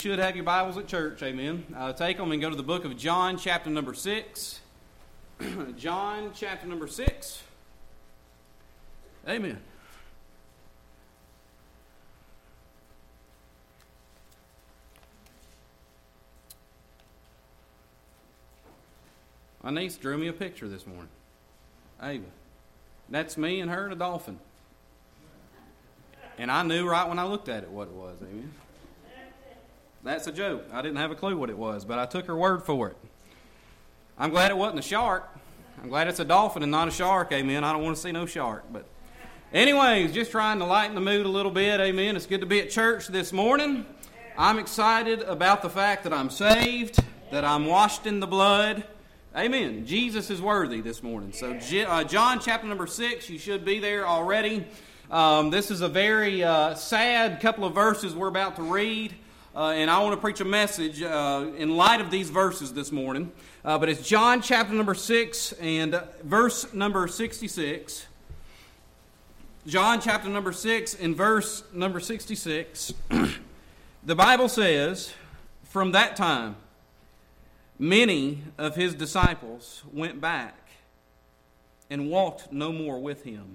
Should have your Bibles at church, amen. Take them and go to the book of John, chapter number 6. John, chapter number 6. Amen. My niece drew me a picture this morning. Amen. That's me and her and a dolphin. And I knew right when I looked at it what it was, amen. That's a joke. I didn't have a clue what it was, but I took her word for it. I'm glad it wasn't a shark. I'm glad it's a dolphin and not a shark, amen. I don't want to see no shark. But anyways, just trying to lighten the mood a little bit, amen. It's good to be at church this morning. I'm excited about the fact that I'm saved, that I'm washed in the blood. Amen. Jesus is worthy this morning. So John chapter number 6, you should be there already. This is a very sad couple of verses we're about to read. And I want to preach a message in light of these verses this morning. But it's John chapter number 6 and verse number 66. John chapter number 6 and verse number 66. The Bible says, "From that time, many of his disciples went back and walked no more with him."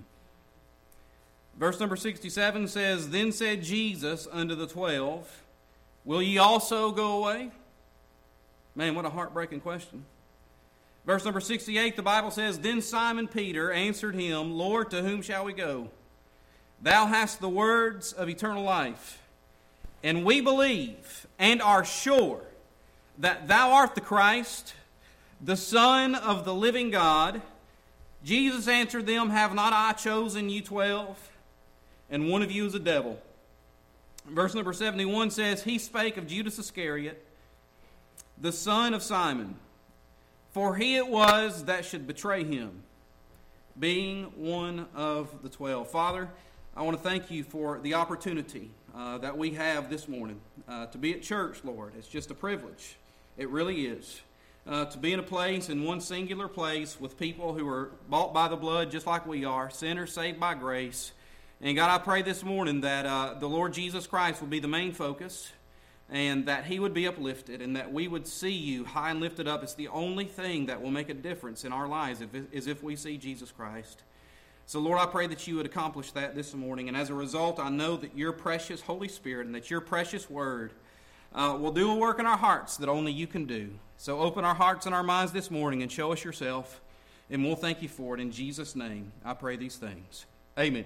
Verse number 67 says, "Then said Jesus unto the 12, Will ye also go away?" Man, what a heartbreaking question. Verse number 68, the Bible says, "Then Simon Peter answered him, Lord, to whom shall we go? Thou hast the words of eternal life, and we believe and are sure that thou art the Christ, the Son of the living God." Jesus answered them, "Have not I chosen you 12? And one of you is a devil." Verse number 71 says, "He spake of Judas Iscariot, the son of Simon, for he it was that should betray him, being one of the 12." Father, I want to thank you for the opportunity that we have this morning to be at church, Lord. It's just a privilege. It really is. To be in a place, in one singular place, with people who are bought by the blood just like we are, sinners saved by grace. And God, I pray this morning that the Lord Jesus Christ will be the main focus, and that he would be uplifted, and that we would see you high and lifted up. It's the only thing that will make a difference in our lives is if we see Jesus Christ. So Lord, I pray that you would accomplish that this morning. And as a result, I know that your precious Holy Spirit and that your precious word will do a work in our hearts that only you can do. So open our hearts and our minds this morning and show us yourself, and we'll thank you for it. In Jesus' name, I pray these things. Amen.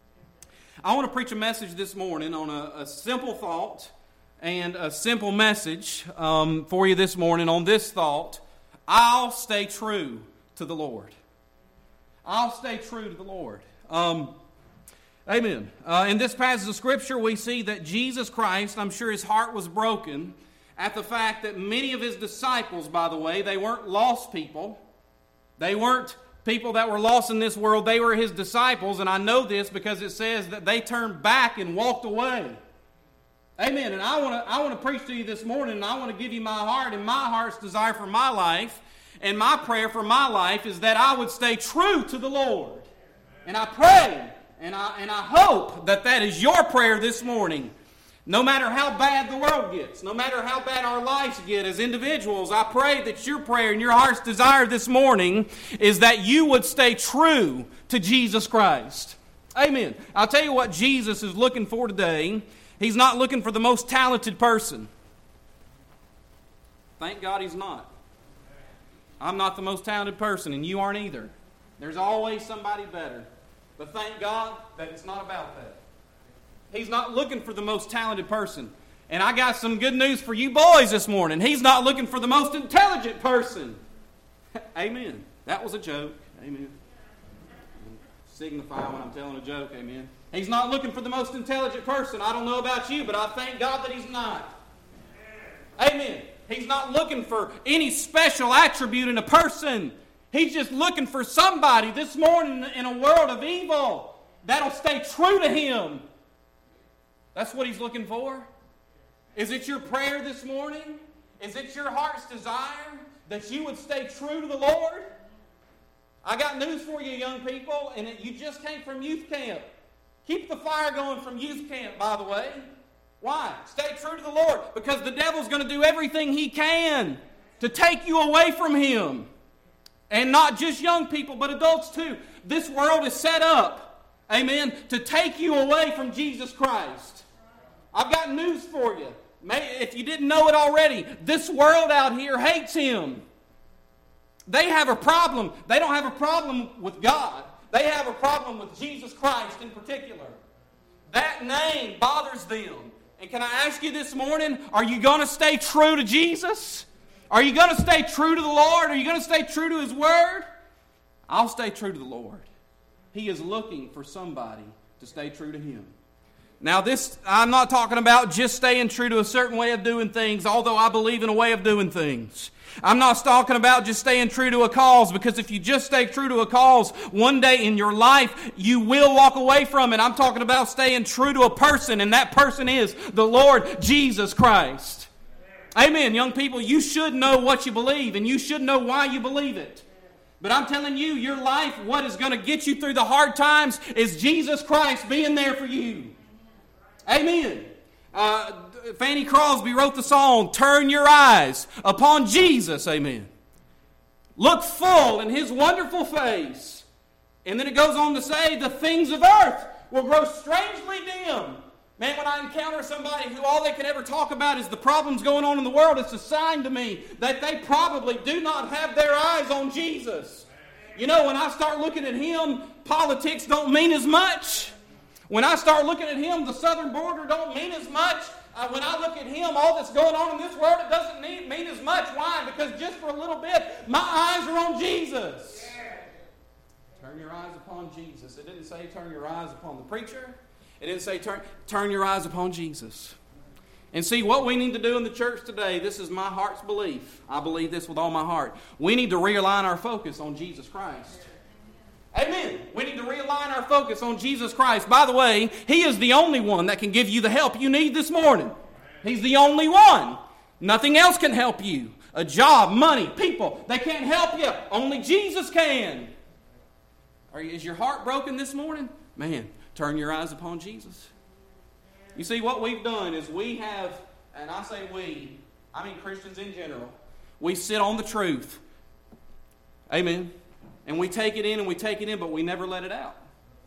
I want to preach a message this morning on a simple thought and a simple message for you this morning on this thought: I'll stay true to the Lord. I'll stay true to the Lord. Amen. In this passage of Scripture, we see that Jesus Christ, I'm sure his heart was broken at the fact that many of his disciples, by the way, they weren't lost people. They weren't people that were lost in this world. They were his disciples, and I know this because it says that they turned back and walked away. Amen. And I want to preach to you this morning, and I want to give you my heart and my heart's desire for my life, and my prayer for my life is that I would stay true to the Lord. And I pray, and I hope that that is your prayer this morning. No matter how bad the world gets, no matter how bad our lives get as individuals, I pray that your prayer and your heart's desire this morning is that you would stay true to Jesus Christ. Amen. I'll tell you what Jesus is looking for today. He's not looking for the most talented person. Thank God he's not. I'm not the most talented person, and you aren't either. There's always somebody better. But thank God that it's not about that. He's not looking for the most talented person. And I got some good news for you boys this morning. He's not looking for the most intelligent person. Amen. That was a joke. Amen. Signify when I'm telling a joke. Amen. He's not looking for the most intelligent person. I don't know about you, but I thank God that he's not. Amen. He's not looking for any special attribute in a person. He's just looking for somebody this morning in a world of evil that'll stay true to him. That's what he's looking for. Is it your prayer this morning? Is it your heart's desire that you would stay true to the Lord? I got news for you, young people, and you just came from youth camp. Keep the fire going from youth camp, by the way. Why? Stay true to the Lord. Because the devil's going to do everything he can to take you away from Him. And not just young people, but adults too. This world is set up, amen, to take you away from Jesus Christ. I've got news for you. If you didn't know it already, this world out here hates Him. They have a problem. They don't have a problem with God. They have a problem with Jesus Christ in particular. That name bothers them. And can I ask you this morning, are you going to stay true to Jesus? Are you going to stay true to the Lord? Are you going to stay true to His Word? I'll stay true to the Lord. He is looking for somebody to stay true to Him. Now I'm not talking about just staying true to a certain way of doing things, although I believe in a way of doing things. I'm not talking about just staying true to a cause, because if you just stay true to a cause, one day in your life, you will walk away from it. I'm talking about staying true to a person, and that person is the Lord Jesus Christ. Amen, young people, you should know what you believe, and you should know why you believe it. But I'm telling you, your life, what is going to get you through the hard times is Jesus Christ being there for you. Amen. Fanny Crosby wrote the song, "Turn Your Eyes Upon Jesus." Amen. Look full in His wonderful face. And then it goes on to say, the things of earth will grow strangely dim. Man, when I encounter somebody who all they can ever talk about is the problems going on in the world, it's a sign to me that they probably do not have their eyes on Jesus. You know, when I start looking at Him, politics don't mean as much. When I start looking at Him, the southern border don't mean as much. When I look at Him, all that's going on in this world, it doesn't mean as much. Why? Because just for a little bit, my eyes are on Jesus. Turn your eyes upon Jesus. It didn't say turn your eyes upon the preacher. It didn't say turn your eyes upon Jesus. And see, what we need to do in the church today, this is my heart's belief. I believe this with all my heart. We need to realign our focus on Jesus Christ. Amen. We need to realign our focus on Jesus Christ. By the way, He is the only one that can give you the help you need this morning. He's the only one. Nothing else can help you. A job, money, people, they can't help you. Only Jesus can. Is your heart broken this morning? Man, turn your eyes upon Jesus. You see, what we've done is we have, and I say we, I mean Christians in general, we sit on the truth. Amen. And we take it in and we take it in, but we never let it out.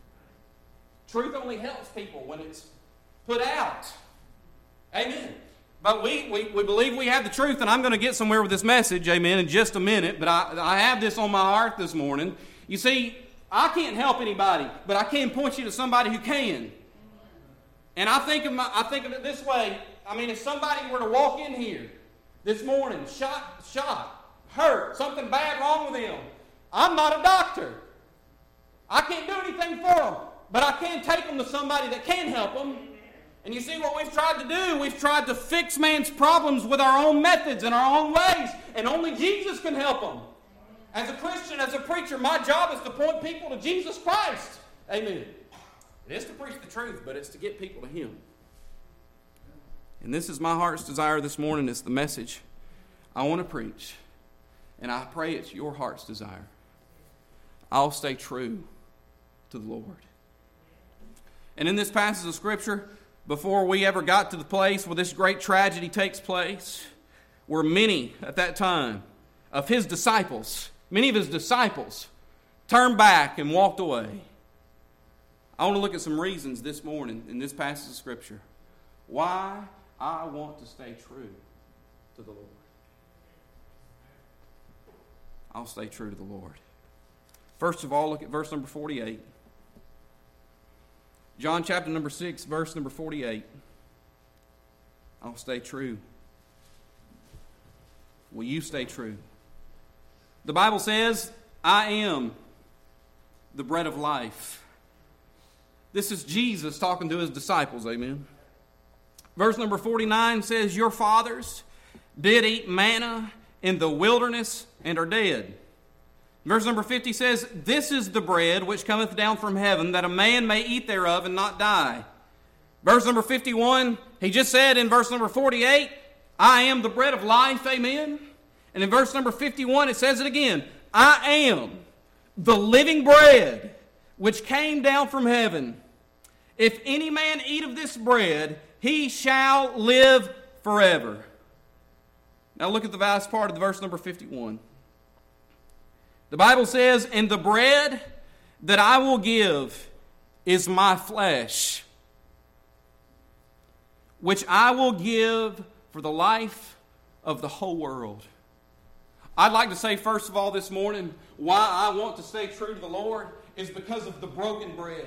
Truth only helps people when it's put out. Amen. But we believe we have the truth, and I'm going to get somewhere with this message, amen, in just a minute. But I have this on my heart this morning. You see, I can't help anybody, but I can point you to somebody who can. And I think of it this way. I mean, if somebody were to walk in here this morning, shot, hurt, something bad wrong with them, I'm not a doctor. I can't do anything for them, but I can take them to somebody that can help them. And you see what we've tried to do? We've tried to fix man's problems with our own methods and our own ways, and only Jesus can help them. As a Christian, as a preacher, my job is to point people to Jesus Christ. Amen. It is to preach the truth, but it's to get people to Him. And this is my heart's desire this morning. It's the message I want to preach. And I pray it's your heart's desire. I'll stay true to the Lord. And in this passage of Scripture, before we ever got to the place where this great tragedy takes place, where many at that time of His disciples, many of His disciples, turned back and walked away. I want to look at some reasons this morning in this passage of Scripture why I want to stay true to the Lord. I'll stay true to the Lord. First of all, look at verse number 48. John chapter number 6, verse number 48. I'll stay true. Will you stay true? The Bible says, I am the bread of life. This is Jesus talking to His disciples, amen. Verse number 49 says, your fathers did eat manna in the wilderness and are dead. Verse number 50 says, this is the bread which cometh down from heaven, that a man may eat thereof and not die. Verse number 51, he just said in verse number 48, I am the bread of life, amen. And in verse number 51, it says it again, I am the living bread which came down from heaven. If any man eat of this bread, he shall live forever. Now look at the last part of the verse number 51. The Bible says, and the bread that I will give is my flesh, which I will give for the life of the whole world. I'd like to say, first of all, this morning, why I want to stay true to the Lord is because of the broken bread.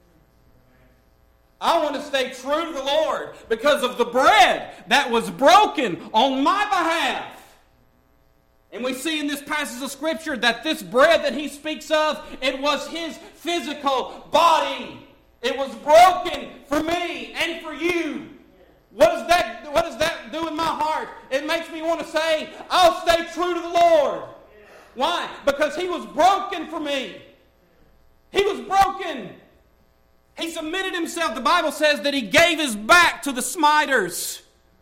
I want to stay true to the Lord because of the bread that was broken on my behalf. And we see in this passage of Scripture that this bread that he speaks of, it was his physical body. It was broken for me and for you. What does that do in my heart? It makes me want to say, I'll stay true to the Lord. Why? Because he was broken for me. He was broken. He submitted himself. The Bible says that he gave his back to the smiters.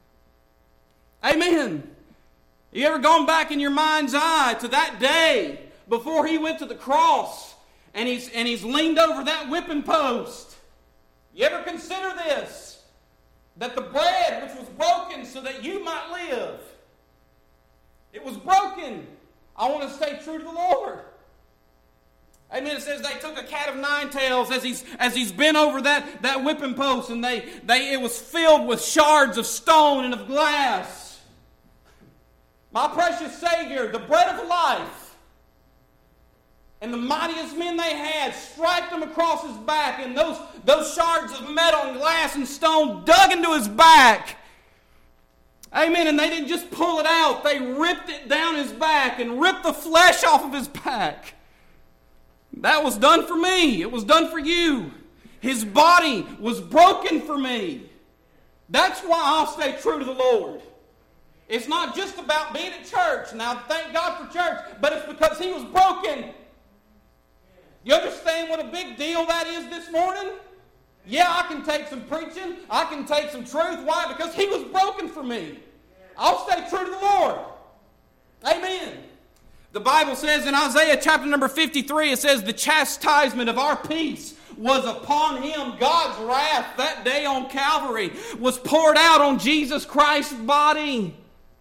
Amen. You ever gone back in your mind's eye to that day before he went to the cross and he's leaned over that whipping post? You ever consider this? That the bread which was broken so that you might live, it was broken. I want to stay true to the Lord. Amen. It says they took a cat of nine tails as he's bent over that whipping post, and it was filled with shards of stone and of glass. My precious Savior, the bread of life, and the mightiest men they had striped him across his back, and those shards of metal and glass and stone dug into his back. Amen. And they didn't just pull it out. They ripped it down his back and ripped the flesh off of his back. That was done for me. It was done for you. His body was broken for me. That's why I'll stay true to the Lord. It's not just about being at church. Now, thank God for church, but it's because he was broken. You understand what a big deal that is this morning? Yeah, I can take some preaching. I can take some truth. Why? Because he was broken for me. I'll stay true to the Lord. Amen. The Bible says in Isaiah chapter number 53, it says, the chastisement of our peace was upon him. God's wrath that day on Calvary was poured out on Jesus Christ's body.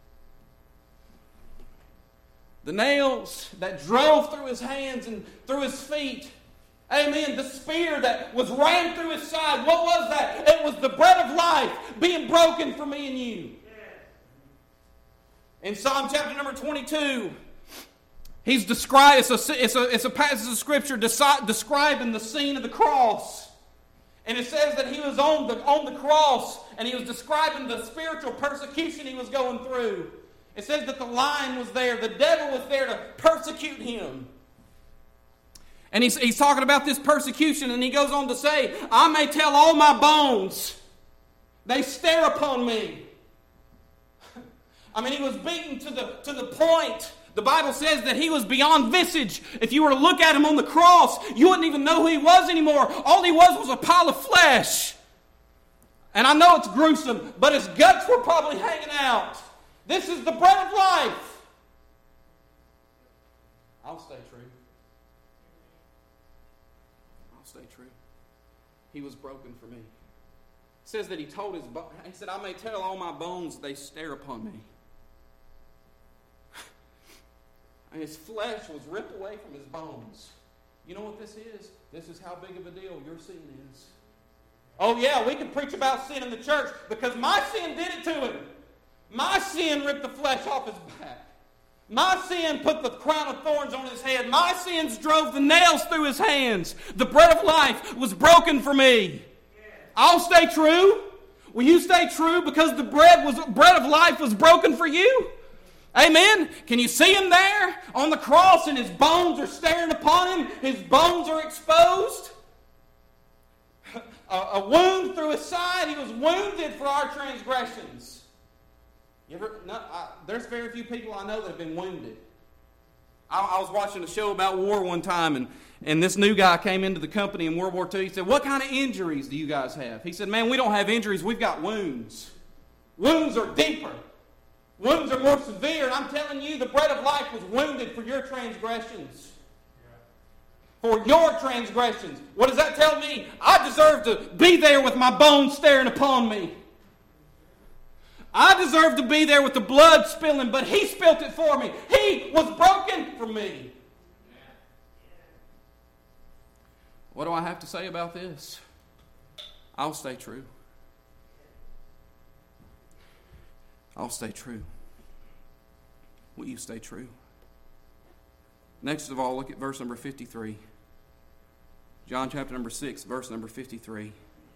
The nails that drove through his hands and through his feet. Amen. The spear that was rammed through his side. What was that? It was the bread of life being broken for me and you. In Psalm chapter number 22, he's described. It's a passage of Scripture describing the scene of the cross. And it says that he was on the cross, and he was describing the spiritual persecution he was going through. It says that the lion was there. The devil was there to persecute him. And he's talking about this persecution, and he goes on to say, I may tell all my bones, they stare upon me. I mean, he was beaten to the point. The Bible says that he was beyond visage. If you were to look at him on the cross, you wouldn't even know who he was anymore. All he was a pile of flesh. And I know it's gruesome, but his guts were probably hanging out. This is the bread of life. I'll stay true. I'll stay true. He was broken for me. It says that he said, I may tell all my bones, they stare upon me. And his flesh was ripped away from his bones. You know what this is? This is how big of a deal your sin is. Oh yeah, we can preach about sin in the church because my sin did it to him. My sin ripped the flesh off his back. My sin put the crown of thorns on his head. My sins drove the nails through his hands. The bread of life was broken for me. I'll stay true. Will you stay true because the bread of life was broken for you? Amen. Can you see him there on the cross and his bones are staring upon him? His bones are exposed. A wound through his side. He was wounded for our transgressions. There's very few people I know that have been wounded. I was watching a show about war one time, and this new guy came into the company in World War II. He said, what kind of injuries do you guys have? He said, man, we don't have injuries. We've got wounds. Wounds are deeper. Wounds are more severe. And I'm telling you, the bread of life was wounded for your transgressions. For your transgressions. What does that tell me? I deserve to be there with my bones staring upon me. I deserve to be there with the blood spilling, but He spilt it for me. He was broken for me. What do I have to say about this? I'll stay true. I'll stay true. Will you stay true? Next of all, look at verse number 53. John chapter number 6, verse number 53.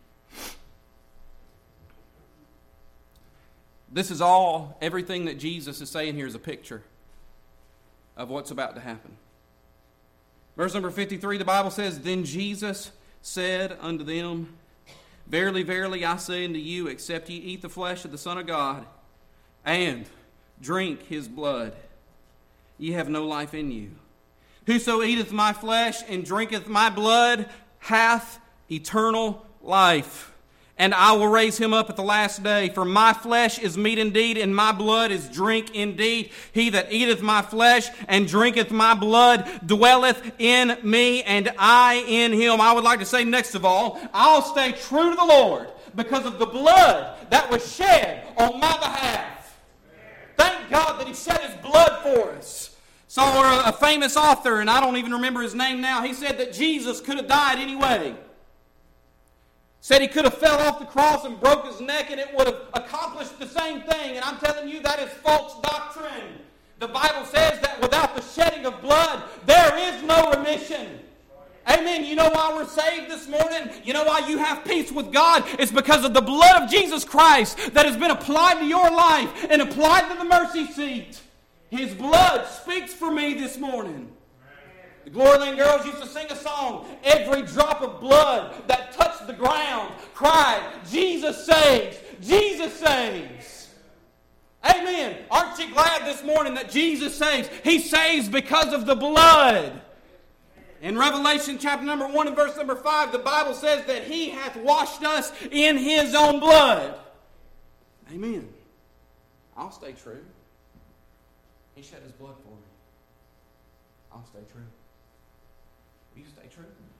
This is all, everything that Jesus is saying here is a picture of what's about to happen. Verse number 53, the Bible says, Then Jesus said unto them, Verily, verily, I say unto you, except ye eat the flesh of the Son of God, and drink His blood, ye have no life in you. Whoso eateth my flesh and drinketh my blood hath eternal life, and I will raise him up at the last day. For my flesh is meat indeed, and my blood is drink indeed. He that eateth my flesh and drinketh my blood dwelleth in me, and I in him. I would like to say next of all, I'll stay true to the Lord because of the blood that was shed on my behalf. Thank God that He shed His blood for us. Saw a famous author, and I don't even remember his name now. He said that Jesus could have died anyway. Said He could have fell off the cross and broke His neck and it would have accomplished the same thing. And I'm telling you, that is false doctrine. The Bible says that without the shedding of blood, there is no remission. Amen. You know why we're saved this morning? You know why you have peace with God? It's because of the blood of Jesus Christ that has been applied to your life and applied to the mercy seat. His blood speaks for me this morning. The Gloryland girls used to sing a song. Every drop of blood that touched the ground cried, Jesus saves, Jesus saves. Amen. Aren't you glad this morning that Jesus saves? He saves because of the blood. In Revelation chapter number 1 and verse number 5, the Bible says that He hath washed us in His own blood. Amen. I'll stay true. He shed His blood for me. I'll stay true. Will you stay true?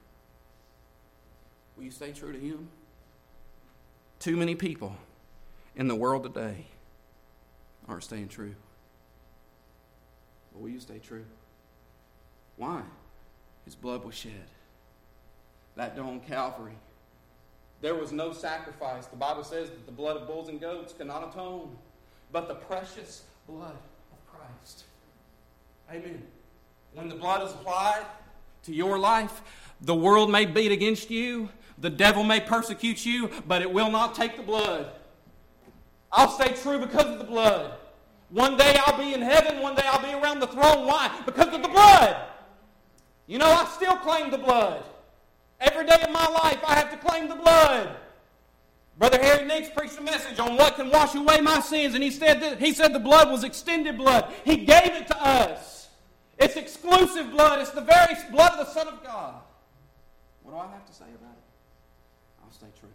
Will you stay true to Him? Too many people in the world today aren't staying true. But will you stay true? Why? His blood was shed. That day on Calvary, there was no sacrifice. The Bible says that the blood of bulls and goats cannot atone, but the precious blood of Christ. Amen. When the blood is applied to your life, the world may beat against you, the devil may persecute you, but it will not take the blood. I'll stay true because of the blood. One day I'll be in heaven, one day I'll be around the throne. Why? Because of the blood. You know, I still claim the blood. Every day of my life I have to claim the blood. Brother Harry Nix preached a message on what can wash away my sins, and he said the blood was extended blood. He gave it to us. It's exclusive blood. It's the very blood of the Son of God. What do I have to say about it? I'll stay true.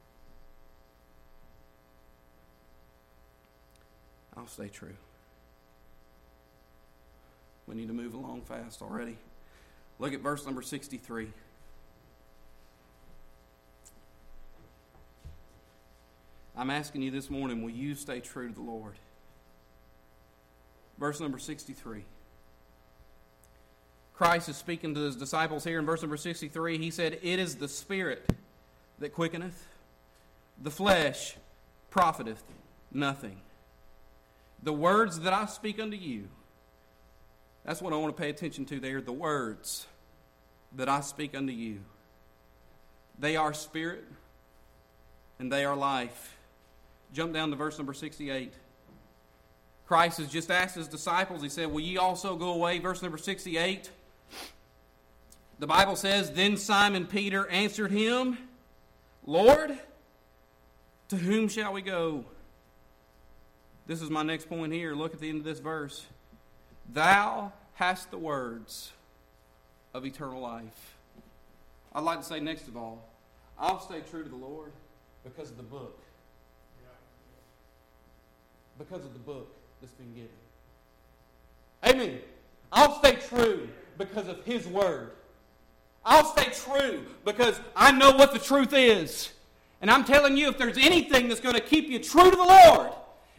I'll stay true. We need to move along fast already. Look at verse number 63. I'm asking you this morning, will you stay true to the Lord? Verse number 63. Christ is speaking to His disciples here in verse number 63. He said, It is the Spirit that quickeneth, the flesh profiteth nothing. The words that I speak unto you, that's what I want to pay attention to there. The words that I speak unto you. They are spirit and they are life. Jump down to verse number 68. Christ has just asked His disciples, He said, Will ye also go away? Verse number 68. The Bible says, Then Simon Peter answered Him, Lord, to whom shall we go? This is my next point here. Look at the end of this verse. Thou hast the words of eternal life. I'd like to say next of all, I'll stay true to the Lord because of the book. Because of the book that's been given. Amen. I'll stay true because of His word. I'll stay true because I know what the truth is. And I'm telling you, if there's anything that's going to keep you true to the Lord,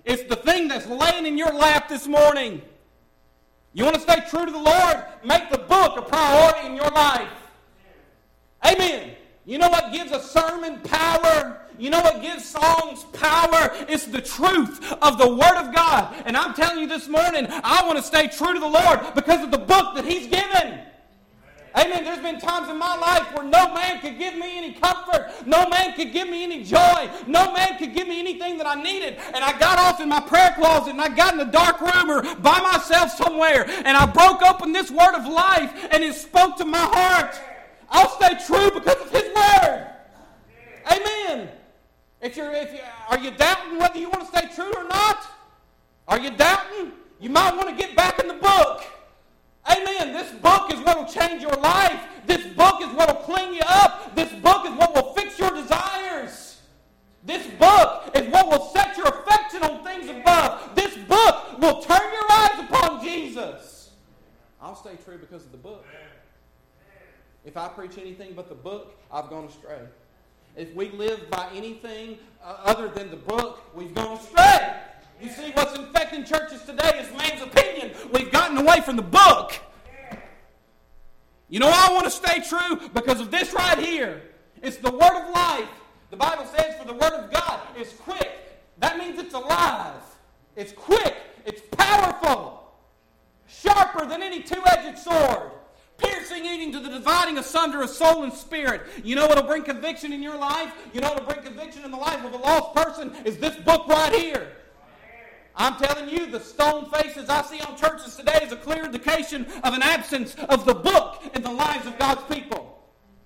It's the thing that's laying in your lap this morning. You want to stay true to the Lord? Make the book a priority in your life. Amen. You know what gives a sermon power? You know what gives songs power? It's the truth of the Word of God. And I'm telling you this morning, I want to stay true to the Lord because of the book that He's given. Amen. There's been times in my life where no man could give me any comfort. No man could give me any joy. No man could give me anything that I needed. And I got off in my prayer closet and I got in a dark room or by myself somewhere. And I broke open this Word of life and it spoke to my heart. I'll stay true because of His Word. Amen. Are you doubting whether you want to stay true or not? Are you doubting? You might want to get back in the book. Amen. This book is what will change your life. This book is what will clean you up. This book is what will fix your desires. This book is what will set your affection on things above. This book will turn your eyes upon Jesus. I'll stay true because of the book. If I preach anything but the book, I've gone astray. If we live by anything other than the book, we've gone astray. You see, what's infecting churches today is man's opinion. We've gotten away from the book. You know why I want to stay true? Because of this right here. It's the Word of life. The Bible says for the Word of God is quick. That means it's alive. It's quick. It's powerful. Sharper than any two-edged sword. Piercing even to the dividing asunder of soul and spirit. You know what will bring conviction in your life? You know what will bring conviction in the life of a lost person? Is this book right here. I'm telling you, the stone faces I see on churches today is a clear indication of an absence of the book in the lives of God's people.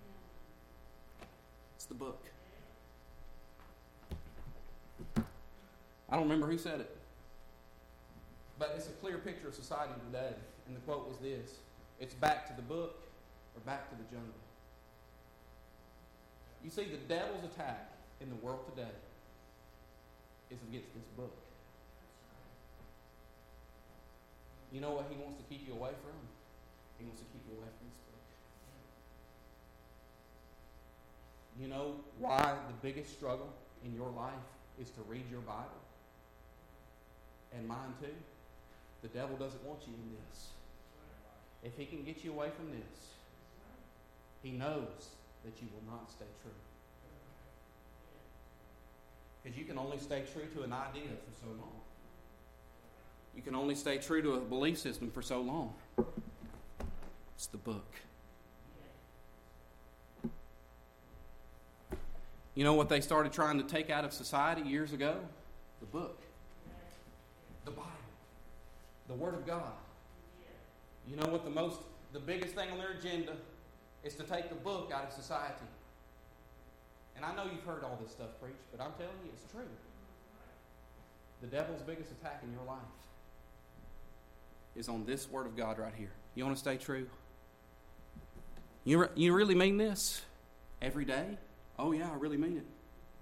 It's the book. I don't remember who said it. But it's a clear picture of society today. And the quote was this: it's back to the book or back to the jungle. You see, the devil's attack in the world today is against this book. You know what he wants to keep you away from? He wants to keep you away from this book. You know why the biggest struggle in your life is to read your Bible? And mine too. The devil doesn't want you in this. If he can get you away from this, he knows that you will not stay true. Because you can only stay true to an idea for so long. You can only stay true to a belief system for so long. It's the book. You know what they started trying to take out of society years ago? The book. The Bible. The Word of God. You know what the biggest thing on their agenda is to take the book out of society. And I know you've heard all this stuff preached, but I'm telling you, it's true. The devil's biggest attack in your life is on this Word of God right here. You want to stay true? You really mean this? Every day? Oh yeah, I really mean it.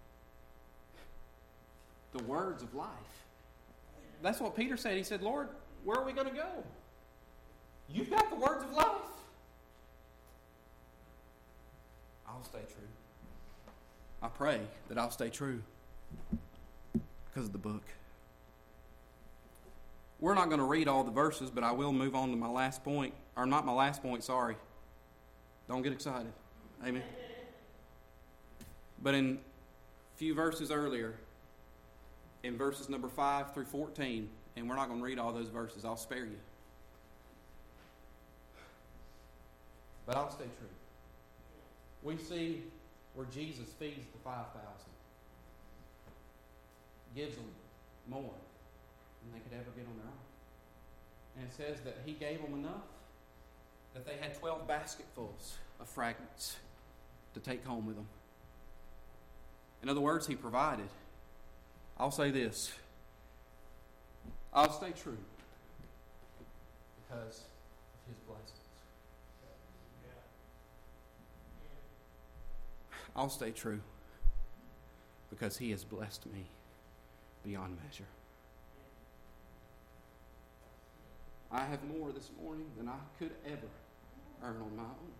The words of life. That's what Peter said. He said, Lord, where are we going to go? You've got the words of life. I'll stay true. I pray that I'll stay true because of the book. We're not going to read all the verses, but I will move on to my last point. Or not my last point, sorry. Don't get excited. Amen. But in a few verses earlier, in verses number 5 through 14, and we're not going to read all those verses, I'll spare you. But I'll stay true. We see where Jesus feeds the 5,000. Gives them more than they could ever get on their own. And it says that he gave them enough that they had 12 basketfuls of fragments to take home with them. In other words, he provided. I'll say this. I'll stay true because of his blessings. I'll stay true because he has blessed me beyond measure. I have more this morning than I could ever earn on my own.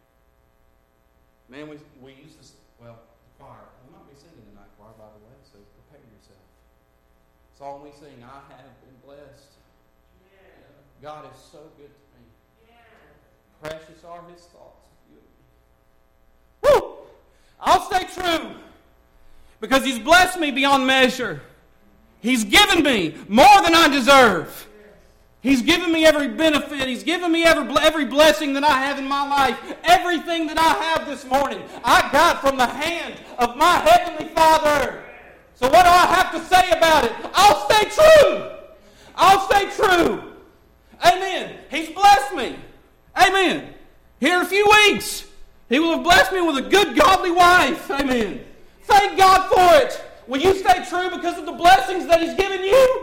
Man, we use this, the choir. We'll not be singing tonight, choir, by the way, so prepare yourself. Song we sing, I have been blessed. God is so good to me. Precious are His thoughts of you. Woo! I'll stay true because He's blessed me beyond measure. He's given me more than I deserve. He's given me every benefit. He's given me every blessing that I have in my life. Everything that I have this morning, I got from the hand of my Heavenly Father. So what do I have to say about it? I'll stay true. I'll stay true. Amen. He's blessed me. Amen. Here in a few weeks, He will have blessed me with a good, godly wife. Amen. Thank God for it. Will you stay true because of the blessings that He's given you?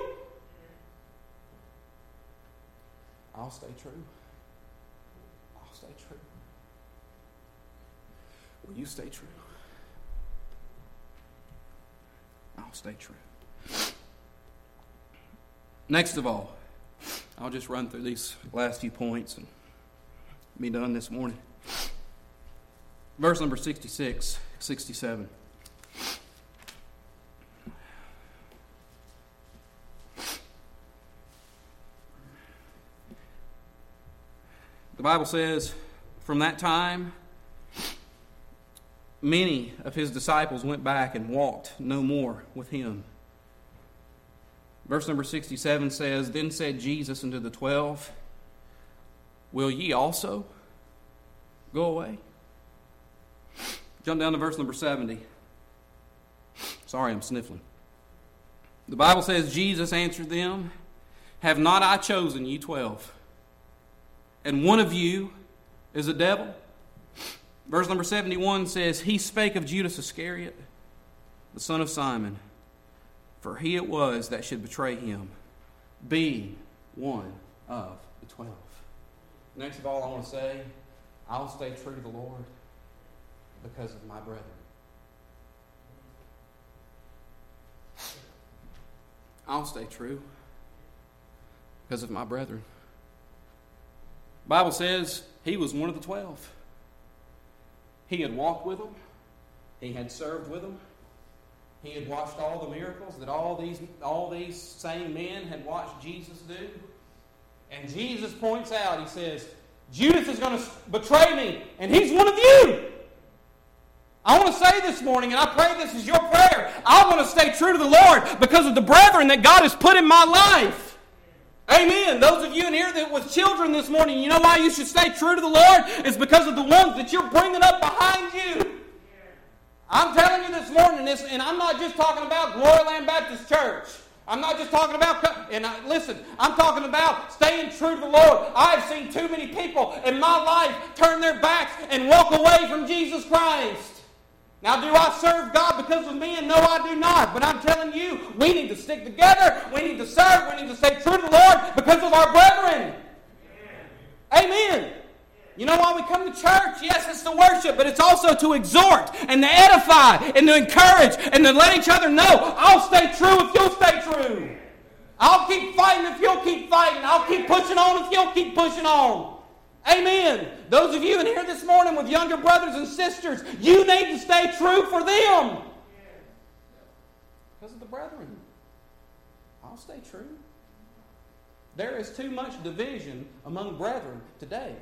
I'll stay true. I'll stay true. Will you stay true? I'll stay true. Next of all, I'll just run through these last few points and be done this morning. Verse number 66, 67. The Bible says, from that time, many of His disciples went back and walked no more with Him. Verse number 67 says, Then said Jesus unto the 12, Will ye also go away? Jump down to verse number 70. Sorry, I'm sniffling. The Bible says, Jesus answered them, Have not I chosen ye 12? And one of you is a devil? Verse number 71 says, He spake of Judas Iscariot, the son of Simon, for he it was that should betray Him, being one of the 12. Next of all, I want to say, I'll stay true to the Lord because of my brethren. I'll stay true because of my brethren. The Bible says he was one of the 12. He had walked with them. He had served with them. He had watched all the miracles that all these same men had watched Jesus do. And Jesus points out, He says, Judas is going to betray me, and he's one of you. I want to say this morning, and I pray this is your prayer, I want to stay true to the Lord because of the brethren that God has put in my life. Amen. Those of you in here that with children this morning, you know why you should stay true to the Lord? It's because of the ones that you're bringing up behind you. I'm telling you this morning, and I'm not just talking about Glory Land Baptist Church. I'm not just talking about, listen, I'm talking about staying true to the Lord. I've seen too many people in my life turn their backs and walk away from Jesus Christ. Now, do I serve God because of men? No, I do not. But I'm telling you, we need to stick together. We need to serve. We need to stay true to the Lord because of our brethren. Amen. You know why we come to church? Yes, it's to worship, but it's also to exhort and to edify and to encourage and to let each other know, I'll stay true if you'll stay true. I'll keep fighting if you'll keep fighting. I'll keep pushing on if you'll keep pushing on. Amen. Those of you in here this morning with younger brothers and sisters, you need to stay true for them. Because of the brethren. I'll stay true. There is too much division among brethren today.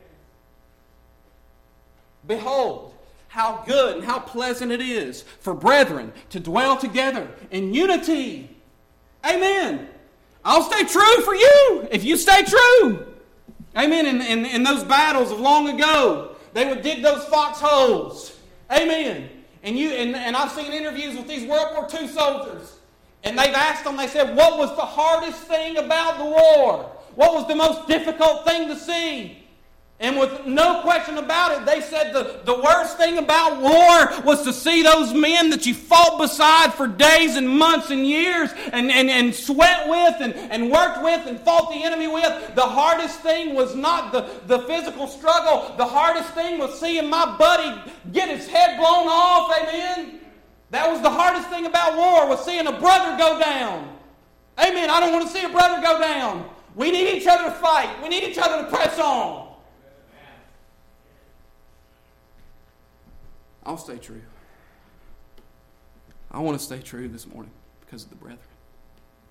Behold, how good and how pleasant it is for brethren to dwell together in unity. Amen. I'll stay true for you if you stay true. Amen. In those battles of long ago, they would dig those foxholes. Amen. And I've seen interviews with these World War II soldiers. And they've asked them, they said, what was the hardest thing about the war? What was the most difficult thing to see? And with no question about it, they said the worst thing about war was to see those men that you fought beside for days and months and years and sweat with and worked with and fought the enemy with. The hardest thing was not the physical struggle. The hardest thing was seeing my buddy get his head blown off. Amen. That was the hardest thing about war, was seeing a brother go down. Amen. I don't want to see a brother go down. We need each other to fight. We need each other to press on. I'll stay true. I want to stay true this morning because of the brethren.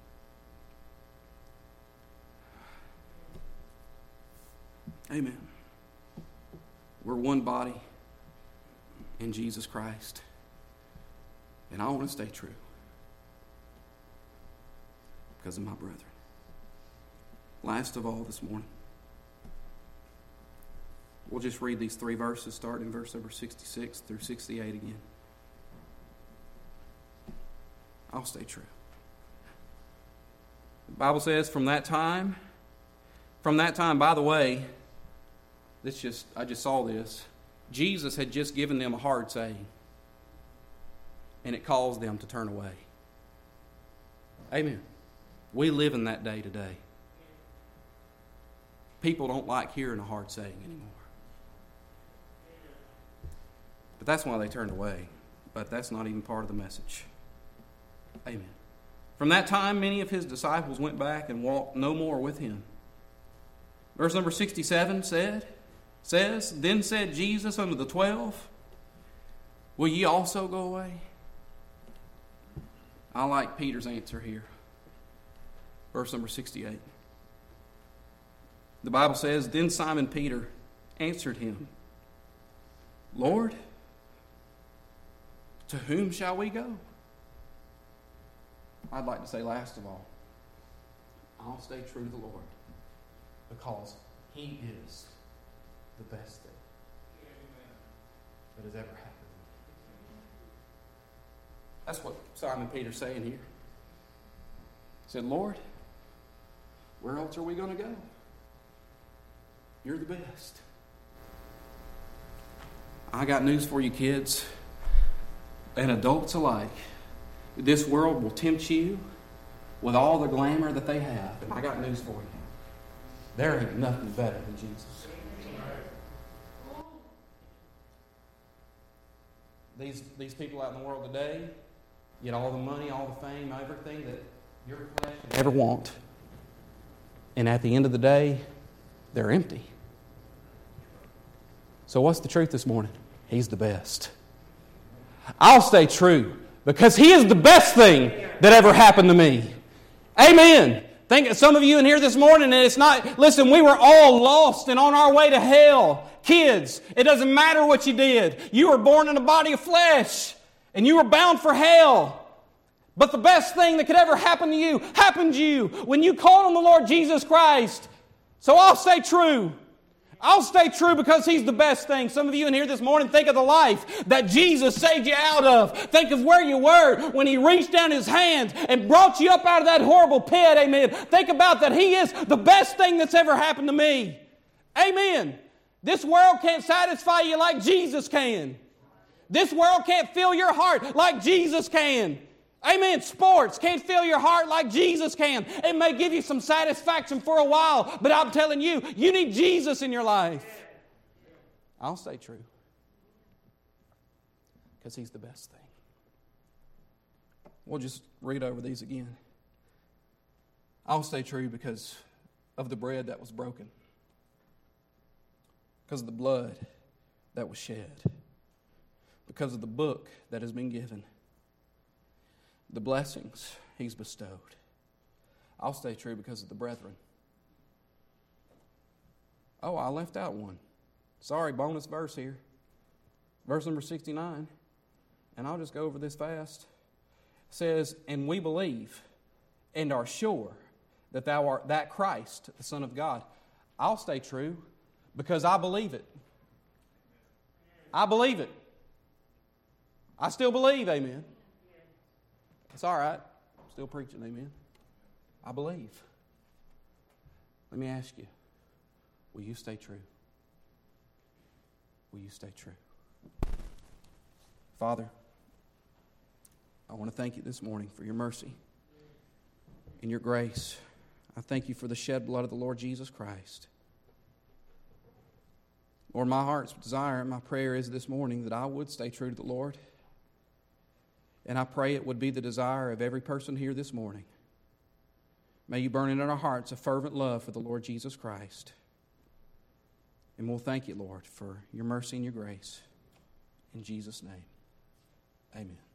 Amen. We're one body in Jesus Christ. And I want to stay true because of my brethren. Last of all this morning, we'll just read these 3 verses, starting in verse number 66 through 68 again. I'll stay true. The Bible says, from that time, by the way, I just saw this. Jesus had just given them a hard saying, and it caused them to turn away. Amen. We live in that day today. People don't like hearing a hard saying anymore. But that's why they turned away. But that's not even part of the message. Amen. From that time, many of his disciples went back and walked no more with him. Verse number 67 says, Then said Jesus unto the 12, Will ye also go away? I like Peter's answer here. Verse number 68. The Bible says, Then Simon Peter answered him, Lord, to whom shall we go? I'd like to say last of all, I'll stay true to the Lord because he is the best thing that has ever happened. That's what Simon Peter's saying here. He said, Lord, where else are we going to go? You're the best. I got news for you, kids and adults alike. This world will tempt you with all the glamour that they have. And I got news for you. There ain't nothing better than Jesus. These people out in the world today get all the money, all the fame, everything that your flesh can ever want. And at the end of the day, they're empty. So what's the truth this morning? He's the best. I'll stay true because he is the best thing that ever happened to me. Amen. Think some of you in here this morning, and it's not, listen, we were all lost and on our way to hell. Kids, it doesn't matter what you did. You were born in a body of flesh and you were bound for hell. But the best thing that could ever happen to you happened to you when you called on the Lord Jesus Christ. So I'll stay true. I'll stay true because he's the best thing. Some of you in here this morning think of the life that Jesus saved you out of. Think of where you were when he reached down his hand and brought you up out of that horrible pit. Amen. Think about that. He is the best thing that's ever happened to me. Amen. This world can't satisfy you like Jesus can. This world can't fill your heart like Jesus can. Amen. Sports can't fill your heart like Jesus can. It may give you some satisfaction for a while, but I'm telling you, you need Jesus in your life. I'll stay true because he's the best thing. We'll just read over these again. I'll stay true because of the bread that was broken, because of the blood that was shed, because of the book that has been given, the blessings he's bestowed. I'll stay true because of the brethren. Oh, I left out one. Sorry, bonus verse here. Verse number 69. And I'll just go over this fast. It says, And we believe and are sure that thou art that Christ, the Son of God. I'll stay true because I believe it. I believe it. I still believe, amen. It's all right. I'm still preaching, amen. I believe. Let me ask you, will you stay true? Will you stay true? Father, I want to thank you this morning for your mercy and your grace. I thank you for the shed blood of the Lord Jesus Christ. Lord, my heart's desire and my prayer is this morning that I would stay true to the Lord. And I pray it would be the desire of every person here this morning. May you burn in our hearts a fervent love for the Lord Jesus Christ. And we'll thank you, Lord, for your mercy and your grace. In Jesus' name, amen.